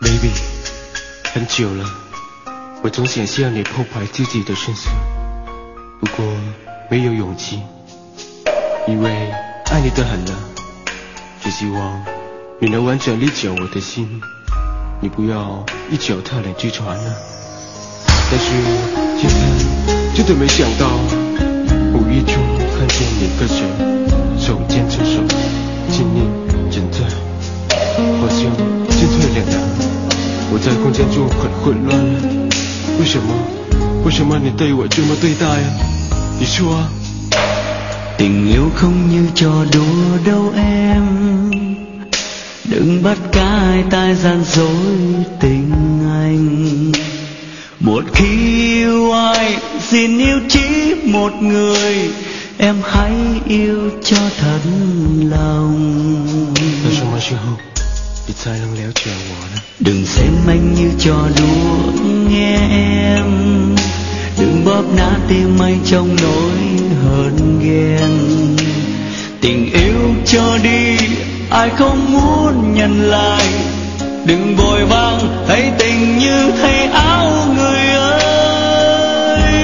Baby， 很久了，我总想向你剖白自己的身世，不过没有勇气，因为爱你的很了，只希望你能完整理解我的心，你不要一脚踏两只船啊。但是今天真的没想到，无意中看见你跟谁手牵着手，亲昵枕在，好像进退两难。我在空间中很混乱，为什么你对我这么对待啊？你说啊。 Tình yêu không như trò đùa đâu em, đừng bắt cả hai tai gian dối tình anh. Một khi yêu ai xin yêu chỉ một người, em hãy yêu cho thật lòng. 到什么时候你才能了解我呢？ Đừng xem anh như trò đùa nghe em, đừng bóp nát tim anh trong nỗi hờn ghen. Tình yêu cho đi ai không muốn nhận lại, đừng vội vàng thấy tình như thay áo người ơi.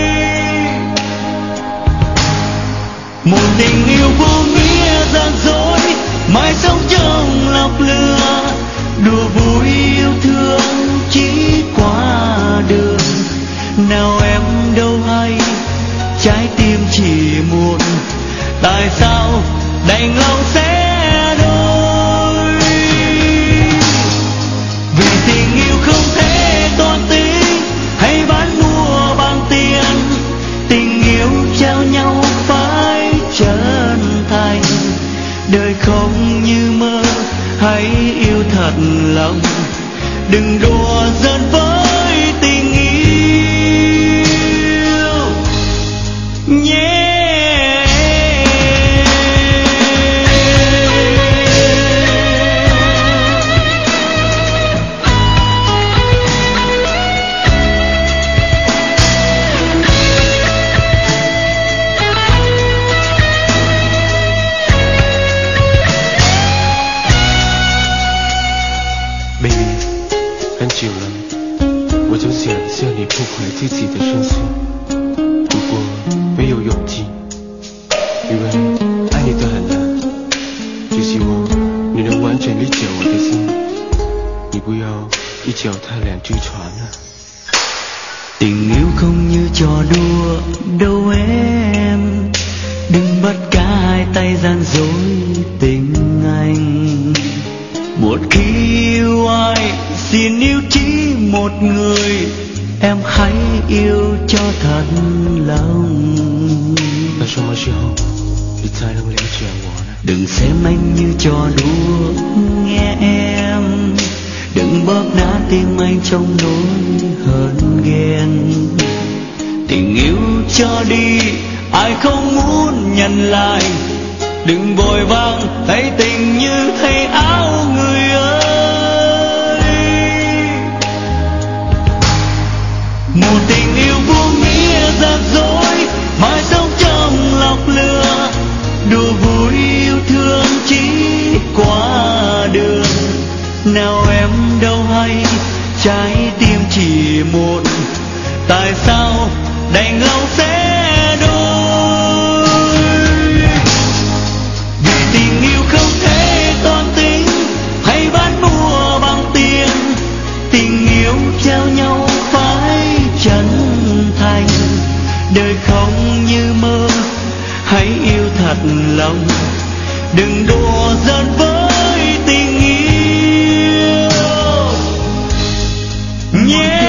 Một tình yêu vô nghĩa gian dối, mãi sống trong lọc lừa, đùa vui yêu thương chỉ qua đường. Nào em đâu hay trái tim chỉ muộn, tại sao đành lòng sẽ đôi. Vì tình yêu không thể toan tính hay bán mua bằng tiền, tình yêu trao nhau phải chân thành. Đời không như mơ hãy yêu thật lòng, đừng đùa giỡn với tình yêu nhé. Baby， 很久了，我总想向你剖白自己的身世，不过没有勇气，因为爱你的很了，只希望你能完整理解我的心，你不要一脚踏两只船啊。 Tình yêu không như trò đùa đâu em, đừng bắt cả hai tay gian dối tình anh. Một khi yêu ai xin yêu chỉ một người, em hãy yêu cho thật lòng. 到什么时候你才能了解我呢？ Đừng xem anh như trò đùa nghe em, đừng bóp nát tim anh trong nỗi hờn ghen. Tình yêu cho đi ai không muốn nhận lại, đừng vội vàng thấy tình như thay áo người ơi. Một tình yêu vô nghĩa gian dối, mãi sống trong lọc lừa, đùa vui yêu thương chỉ qua đường. Nào em đâu hay trái tim chỉ một, tại sao đành lòng sẽ đôi. Vì tình yêu không thể toan tính hay bán mua bằng tiền, tình yêu trao nhau phải chân thành. Đời không như mơ hãy yêu thật lòng, đừng đùa giỡn với tình yêu nhé.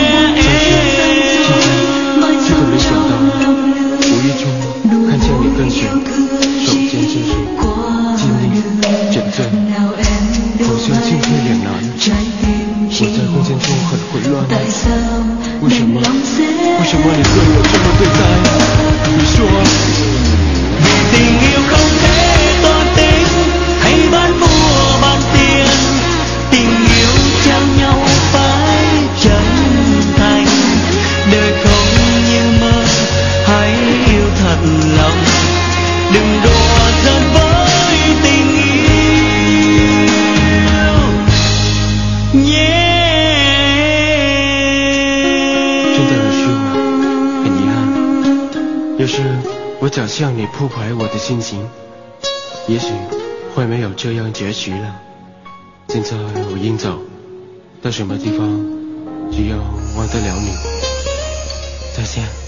真的没想到，无意中看见你跟谁手牵着手，亲昵枕在，好像进退两难。我在空间中很混乱，为什么你对我这么对待？你说啊。 Vì tình yêu không thể toan tính hay bán mua bằng tiền, tình yêu trao nhau phải chân thành. Đời không như mơ hãy yêu thật lòng, đừng đùa giỡn với tình yêu nhé. 有时我想向你铺排我的心情，也许会没有这样结局了。现在我应走，到什么地方只要忘得了你。再见。